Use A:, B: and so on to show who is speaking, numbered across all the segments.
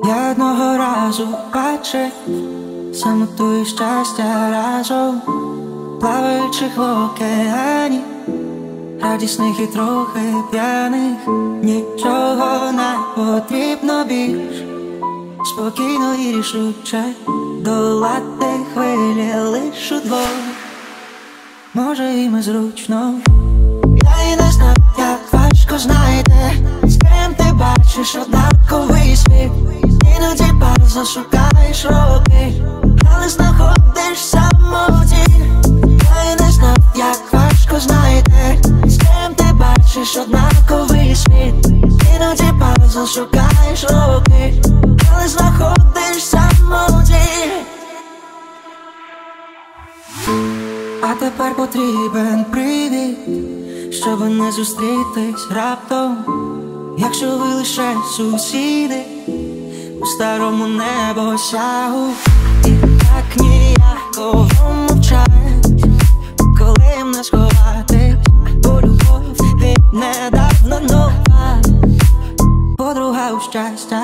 A: Я одного разу бачив самоту і щастя разом, плаваючих в океані, радісних і трохи п'яних. Нічого не потрібно більш, спокійно і рішуче долати хвилі лиш удвох. Може і ми зручно. Я і не знав, як важко знайти, з ким ти бачиш однаковий світ. Іноді пазл шукаєш роки, але знаходиш самоті. Я і не знав, як важко знайти, з ким ти бачиш однаковий світ. Іноді пазл шукаєш роки, але знаходиш самоті. А тепер потрібен привід, щоб не зустрітись раптом, якщо ви лише сусіди у старому небосягу. І так ніяково мовчать, коли не сховатись, бо любов віднедавна нова подруга у щастя.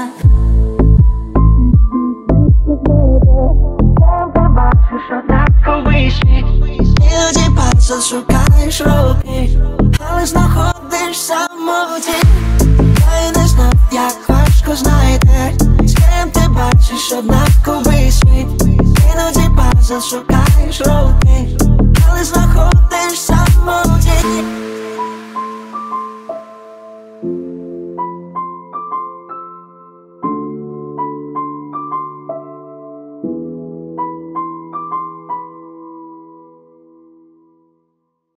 A: Бачиш однаковий світ, іноді пазл шукаєш роки, але знаходиш самоті. Я й не знав, як важко знайти, з ким ти бачиш однаковий світ. Іноді пазл шукаєш роки, але знаходиш самоті.